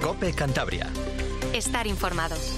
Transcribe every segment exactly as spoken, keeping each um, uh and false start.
COPE Cantabria. Estar informados.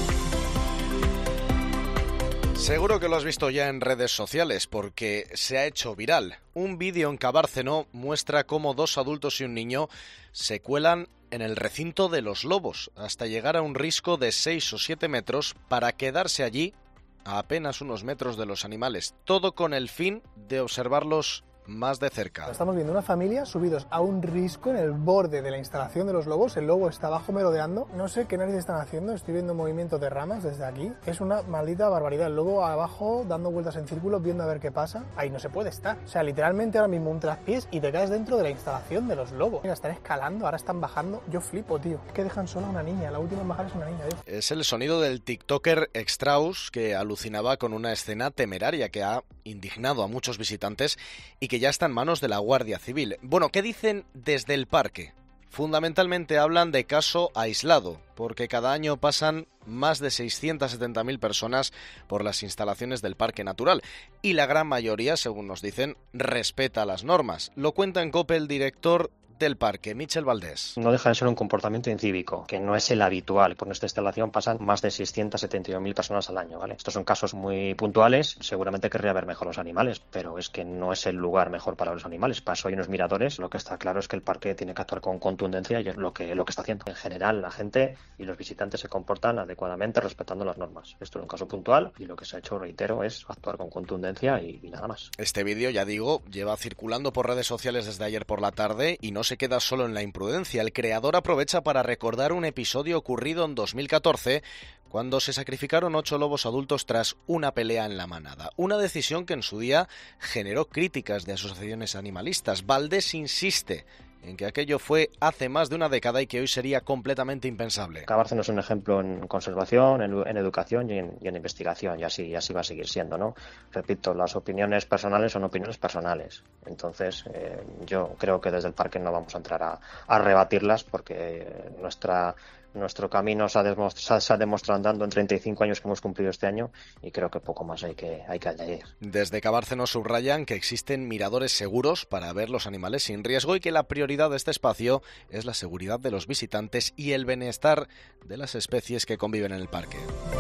Seguro que lo has visto ya en redes sociales porque se ha hecho viral. Un vídeo en Cabárceno muestra cómo dos adultos y un niño se cuelan en el recinto de los lobos hasta llegar a un risco de seis o siete metros para quedarse allí a apenas unos metros de los animales. Todo con el fin de observarlos más de cerca. Estamos viendo una familia subidos a un risco en el borde de la instalación de los lobos. El lobo está abajo merodeando. No sé qué narices están haciendo. Estoy viendo movimiento de ramas desde aquí. Es una maldita barbaridad. El lobo abajo dando vueltas en círculos viendo a ver qué pasa. Ahí no se puede estar. O sea, literalmente ahora mismo un traspiés y te caes dentro de la instalación de los lobos. Mira, están escalando, ahora están bajando. Yo flipo, tío. Es que dejan sola a una niña. La última en bajar es una niña, tío. Es el sonido del tiktoker Extraus que alucinaba con una escena temeraria que ha indignado a muchos visitantes y que ya está en manos de la Guardia Civil. Bueno, ¿qué dicen desde el parque? Fundamentalmente hablan de caso aislado, porque cada año pasan más de seiscientas setenta mil personas por las instalaciones del Parque Natural y la gran mayoría, según nos dicen, respeta las normas. Lo cuenta en COPE el director del parque, Michel Valdés. No deja de ser un comportamiento incívico, que no es el habitual. Por nuestra instalación pasan más de seiscientas setenta y dos mil personas al año, ¿vale? Estos son casos muy puntuales, seguramente querría ver mejor los animales, pero es que no es el lugar mejor para los animales. Para eso hay unos miradores. Lo que está claro es que el parque tiene que actuar con contundencia y es lo que, lo que está haciendo. En general, la gente y los visitantes se comportan adecuadamente respetando las normas. Esto es un caso puntual y lo que se ha hecho, reitero, es actuar con contundencia y, y nada más. Este vídeo, ya digo, lleva circulando por redes sociales desde ayer por la tarde y no se queda solo en la imprudencia. El creador aprovecha para recordar un episodio ocurrido en dos mil catorce cuando se sacrificaron ocho lobos adultos tras una pelea en la manada. Una decisión que en su día generó críticas de asociaciones animalistas. Valdés insiste en que aquello fue hace más de una década y que hoy sería completamente impensable. Cabárceno es un ejemplo en conservación, en, en educación y en, y en investigación, y así, y así va a seguir siendo, ¿no? Repito, las opiniones personales son opiniones personales. Entonces, eh, yo creo que desde el parque no vamos a entrar a, a rebatirlas porque nuestra... Nuestro camino se ha, demostrado, se ha demostrado andando en treinta y cinco años que hemos cumplido este año y creo que poco más hay que, hay que añadir. Desde Cabárceno subrayan que existen miradores seguros para ver los animales sin riesgo y que la prioridad de este espacio es la seguridad de los visitantes y el bienestar de las especies que conviven en el parque.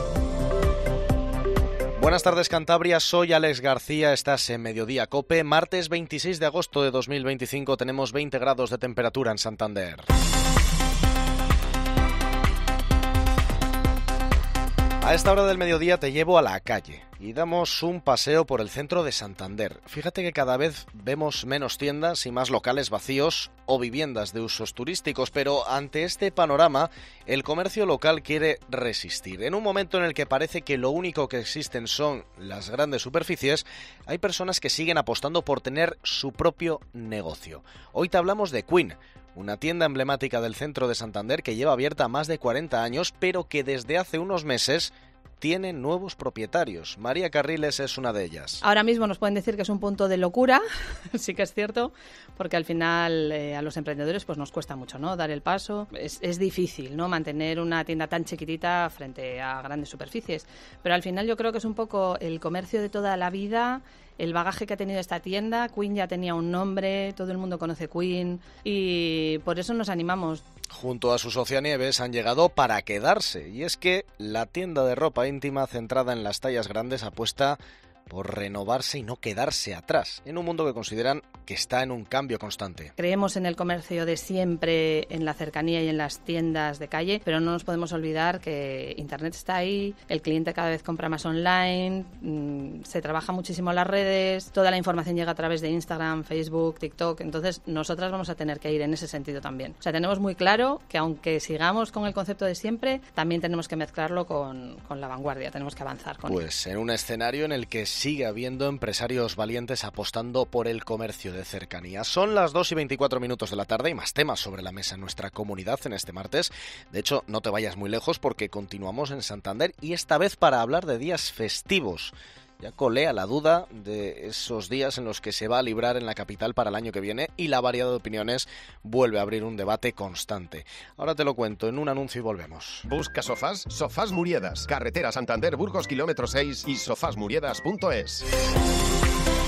Buenas tardes, Cantabria, soy Alex García, estás en Mediodía COPE. Martes veintiséis de agosto de dos mil veinticinco tenemos veinte grados de temperatura en Santander. A esta hora del mediodía te llevo a la calle y damos un paseo por el centro de Santander. Fíjate que cada vez vemos menos tiendas y más locales vacíos o viviendas de usos turísticos, pero ante este panorama el comercio local quiere resistir. En un momento en el que parece que lo único que existen son las grandes superficies, hay personas que siguen apostando por tener su propio negocio. Hoy te hablamos de Queen, una tienda emblemática del centro de Santander que lleva abierta más de cuarenta años, pero que desde hace unos meses tiene nuevos propietarios. María Carriles es una de ellas. Ahora mismo nos pueden decir que es un punto de locura, sí que es cierto, porque al final eh, a los emprendedores pues nos cuesta mucho, ¿no? Dar el paso. Es, es difícil, ¿no? Mantener una tienda tan chiquitita frente a grandes superficies. Pero al final yo creo que es un poco el comercio de toda la vida, el bagaje que ha tenido esta tienda. Queen ya tenía un nombre, todo el mundo conoce Queen y por eso nos animamos. Junto a su socia Nieves han llegado para quedarse, y es que la tienda de ropa íntima centrada en las tallas grandes apuesta por renovarse y no quedarse atrás, en un mundo que consideran que está en un cambio constante. Creemos en el comercio de siempre, en la cercanía y en las tiendas de calle, pero no nos podemos olvidar que Internet está ahí, el cliente cada vez compra más online, mmm, se trabaja muchísimo en las redes, toda la información llega a través de Instagram, Facebook, TikTok, entonces nosotras vamos a tener que ir en ese sentido también. O sea, tenemos muy claro que aunque sigamos con el concepto de siempre, también tenemos que mezclarlo con, con la vanguardia, tenemos que avanzar con ello. Pues en un escenario en el que sigue habiendo empresarios valientes apostando por el comercio de cercanía. Son las dos y veinticuatro minutos de la tarde y más temas sobre la mesa en nuestra comunidad en este martes. De hecho, no te vayas muy lejos porque continuamos en Santander y esta vez para hablar de días festivos. Ya colea la duda de esos días en los que se va a librar en la capital para el año que viene y la variedad de opiniones vuelve a abrir un debate constante. Ahora te lo cuento en un anuncio y volvemos. ¿Busca sofás? Sofás Muriedas. Carretera Santander Burgos kilómetro seis y sofás muriedas punto es.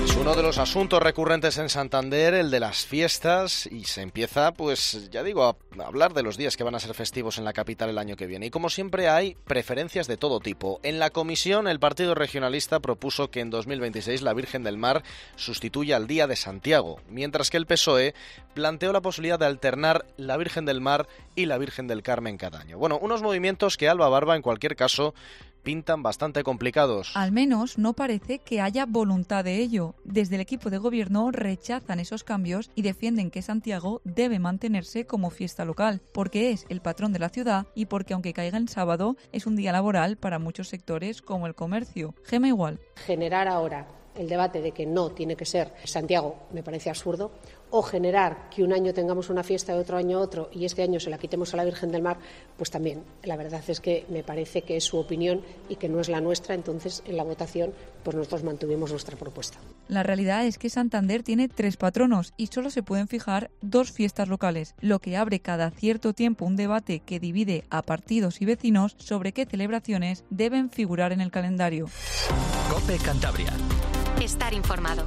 Es uno de los asuntos recurrentes en Santander, el de las fiestas, y se empieza, pues ya digo, a hablar de los días que van a ser festivos en la capital el año que viene. Y como siempre hay preferencias de todo tipo. En la comisión el Partido Regionalista propuso que en dos mil veintiséis la Virgen del Mar sustituya al Día de Santiago, mientras que el P S O E planteó la posibilidad de alternar la Virgen del Mar y la Virgen del Carmen cada año. Bueno, unos movimientos que Alba Barba en cualquier caso pintan bastante complicados. Al menos no parece que haya voluntad de ello. Desde el equipo de gobierno rechazan esos cambios y defienden que Santiago debe mantenerse como fiesta local, porque es el patrón de la ciudad y porque aunque caiga en sábado, es un día laboral para muchos sectores como el comercio. Gema igual. Generar ahora el debate de que no tiene que ser Santiago me parece absurdo, o generar que un año tengamos una fiesta y otro año otro y este año se la quitemos a la Virgen del Mar, pues también la verdad es que me parece que es su opinión y que no es la nuestra. Entonces en la votación pues nosotros mantuvimos nuestra propuesta. La realidad es que Santander tiene tres patronos y solo se pueden fijar dos fiestas locales, lo que abre cada cierto tiempo un debate que divide a partidos y vecinos sobre qué celebraciones deben figurar en el calendario. COPE Cantabria. Estar informado.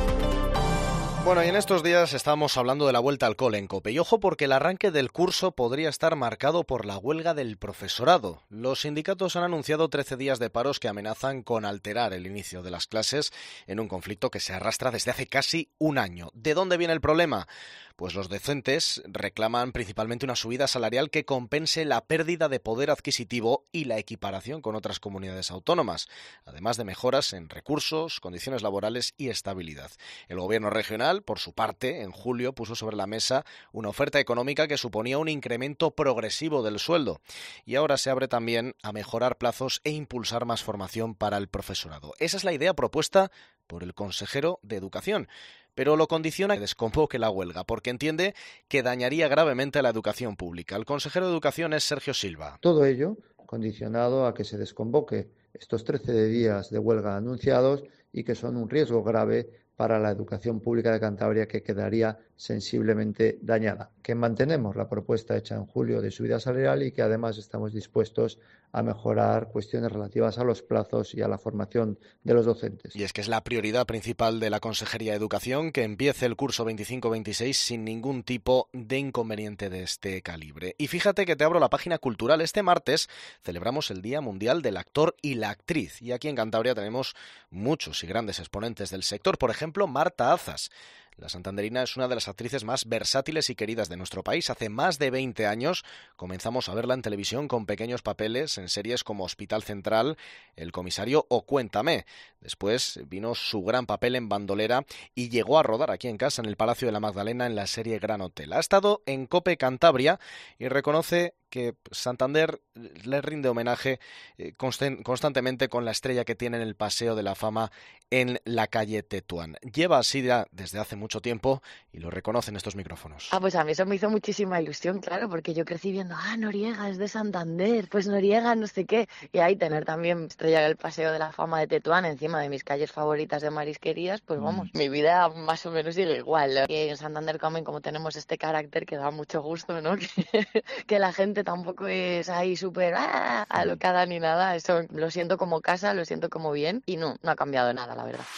Bueno, y en estos días estamos hablando de la vuelta al cole en COPE. Y ojo porque el arranque del curso podría estar marcado por la huelga del profesorado. Los sindicatos han anunciado trece días de paros que amenazan con alterar el inicio de las clases en un conflicto que se arrastra desde hace casi un año. ¿De dónde viene el problema? Pues los docentes reclaman principalmente una subida salarial que compense la pérdida de poder adquisitivo y la equiparación con otras comunidades autónomas, además de mejoras en recursos, condiciones laborales y estabilidad. El gobierno regional, por su parte, en julio puso sobre la mesa una oferta económica que suponía un incremento progresivo del sueldo y ahora se abre también a mejorar plazos e impulsar más formación para el profesorado. Esa es la idea propuesta por el consejero de Educación. Pero lo condiciona que desconvoque la huelga, porque entiende que dañaría gravemente a la educación pública. El consejero de Educación es Sergio Silva. Todo ello condicionado a que se desconvoque estos trece días de huelga anunciados y que son un riesgo grave para la educación pública de Cantabria, que quedaría sensiblemente dañada. Que mantenemos la propuesta hecha en julio de subida salarial y que además estamos dispuestos a mejorar cuestiones relativas a los plazos y a la formación de los docentes. Y es que es la prioridad principal de la Consejería de Educación que empiece el curso veinticinco veintiséis sin ningún tipo de inconveniente de este calibre. Y fíjate que te abro la página cultural. Este martes celebramos el Día Mundial del Actor y la Actriz. Y aquí en Cantabria tenemos muchos y grandes exponentes del sector. Por ejemplo, Marta Azas. La santanderina es una de las actrices más versátiles y queridas de nuestro país. Hace más de veinte años comenzamos a verla en televisión con pequeños papeles en series como Hospital Central, El Comisario o Cuéntame. Después vino su gran papel en Bandolera y llegó a rodar aquí en casa, en el Palacio de la Magdalena, en la serie Gran Hotel. Ha estado en COPE Cantabria y reconoce que Santander le rinde homenaje eh, constant- constantemente con la estrella que tiene en el Paseo de la Fama en la calle Tetuán. Lleva así ya desde hace mucho tiempo y lo reconoce en estos micrófonos. Ah, pues a mí eso me hizo muchísima ilusión, claro, porque yo crecí viendo, ah, Noriega es de Santander, pues Noriega no sé qué, y ahí tener también estrella en el Paseo de la Fama de Tetuán encima de mis calles favoritas de marisquerías, pues vamos, mm. mi vida más o menos sigue igual. Y en Santander Comen, como tenemos este carácter que da mucho gusto, ¿no? que, que la gente tampoco es ahí súper ¡ah! alocada ni nada, eso lo siento como casa, lo siento como bien y no, no ha cambiado nada, la verdad.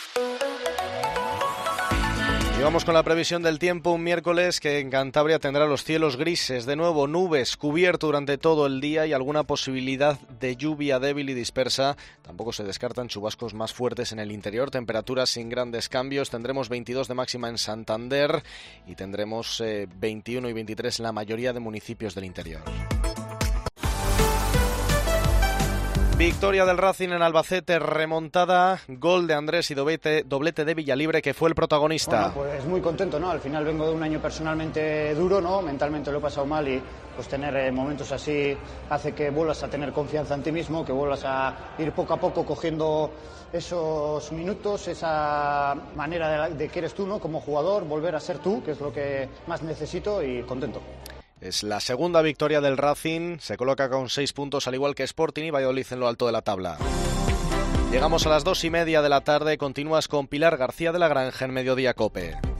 Y vamos con la previsión del tiempo, un miércoles que en Cantabria tendrá los cielos grises, de nuevo nubes, cubierto durante todo el día y alguna posibilidad de lluvia débil y dispersa. Tampoco se descartan chubascos más fuertes en el interior, temperaturas sin grandes cambios. Tendremos veintidós de máxima en Santander y tendremos eh, veintiuno y veintitrés en la mayoría de municipios del interior. Victoria del Racing en Albacete, remontada, gol de Andrés y doblete, doblete de Villalibre, que fue el protagonista. Bueno, pues muy contento, ¿no? Al final vengo de un año personalmente duro, ¿no? Mentalmente lo he pasado mal y pues tener eh, momentos así hace que vuelvas a tener confianza en ti mismo, que vuelvas a ir poco a poco cogiendo esos minutos, esa manera de, la, de que eres tú, ¿no? Como jugador, volver a ser tú, que es lo que más necesito y contento. Es la segunda victoria del Racing, se coloca con seis puntos al igual que Sporting y Valladolid en lo alto de la tabla. Llegamos a las dos y media de la tarde, continúas con Pilar García de la Granja en Mediodía COPE.